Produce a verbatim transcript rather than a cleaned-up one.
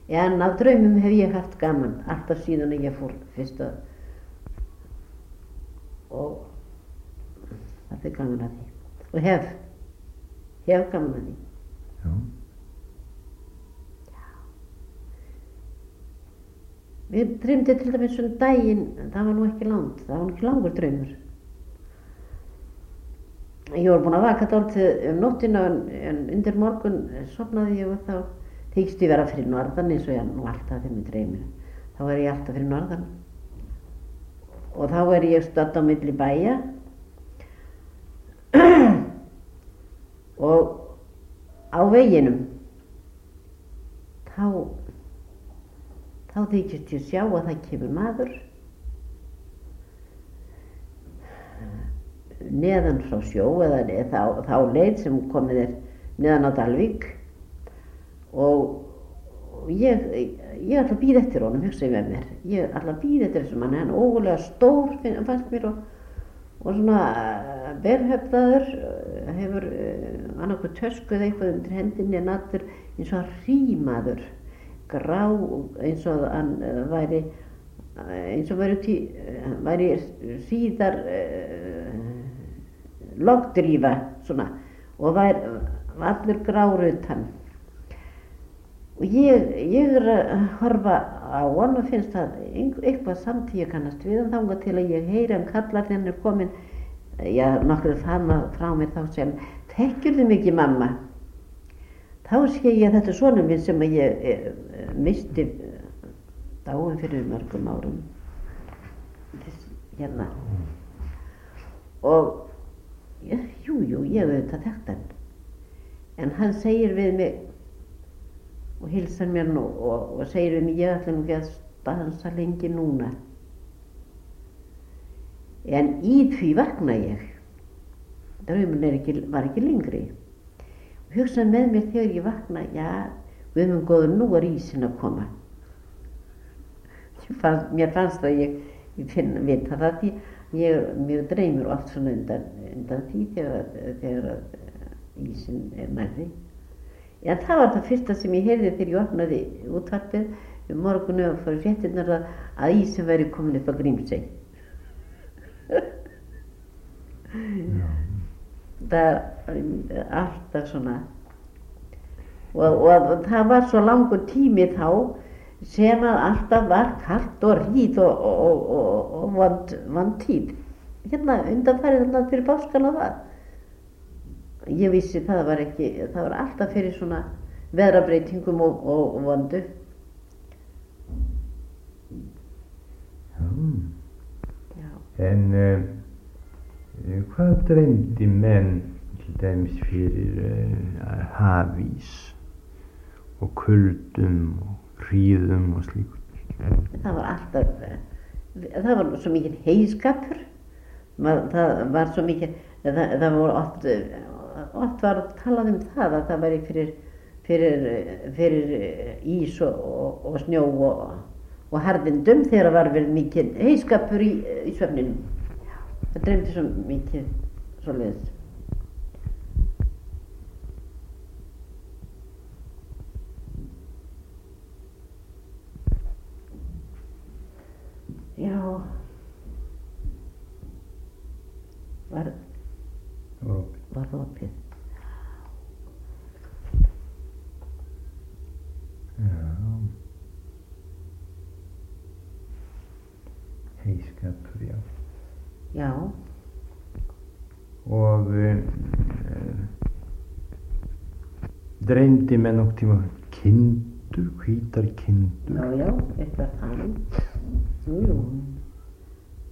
En af draumum hef ég haft gaman alltaf síðan að ég fór fyrst að og það er gaman að því og hef hef gaman að því. Já. Mér dreymdi til dæmis um daginn, það var nú ekki langt, það var nú ekki langur draumur. Ég var búin að vaka dálítið um nóttina en, en undir morgun sofnaði ég og þá þykist ég vera fyrir norðan eins og ég nú alltaf þegar með dreyminu. Þá er ég alltaf fyrir norðan og þá er ég stödd á milli bæja og á veginum þá þá þykist ég sjá að það kemur maður neðan frá sjó eða þá, þá leið sem komið er neðan á Dalvík og ég, ég ætla að bíða eftir honum, hugsa ég með mér. Ég ætla að bíða eftir þessum manni, hann er ógurlega stór fannst mér og, og svona berhöfðaður, hefur annarkoð tösku eða eitthvað undir hendinni en allur eins og hrímaður, grá eins og hann væri eins og væri, tí, væri síðar uh, logdrífa svona og væri allur grár utan og ég, ég er að horfa á hann og finnst það eitthvað samtíð kannast við hann þangað til að ég heyri hann kallar þegar hann er komin já, nokkur fann frá mér þá sem þekkjurðu mig ekki mamma þá sé ég að þetta er sonur minn sem að ég e, misti dáin fyrir mörgum árum Þess, hérna og ja, jú, jú, ég hef auðvitað þekkt hann en hann segir við mig og hilsar mér nú og, og segir við mig ég ætla nú ekki að stansa lengi núna en í því vakna ég draumurinn er ekki, var ekki lengri og hugsaði með mér þegar ég vakna já, við höfum góður nú er ísinn að koma Fannst, mér fannst það ég, ég finna, vita það því ég, mér dreymir oft svona undan, undan því þegar, þegar ísinn er nærri. En það var það fyrsta sem ég heyrði þegar ég opnaði útvarpið um morgunu og fór fréttirnar að, að ísinn væri komin upp á Grímsey. Það er alltaf svona og, og, og það var svo langur tími þá sem að alltaf var kalt og ríð og, og, og, og vond, vond tíð. Hérna undanfarið þarna fyrir páskan og það. Ég vissi það var ekki, það var alltaf fyrir svona veðrabreytingum og, og, og vondu. Já. En uh, hvað dreymdi menn til dæmis fyrir uh, hafís og kuldum og hríðum og slíkt? Það var alltaf, það var svo mikið heiskapur, það var svo mikið, það, það var oft, oft var talað um það að það væri fyrir, fyrir, fyrir ís og, og, og snjó og, og harðindum þegar það var verið mikið heiskapur í, í svefninum. Það dreymdi svo mikið svoleiðis. Já, var, var það opið. Já, heiskapur, já. Já. Og uh, dreymdi menn nokkuð tíma kindur, hvítar kindur? Já, já, eitthvað þannig. Jú, jú.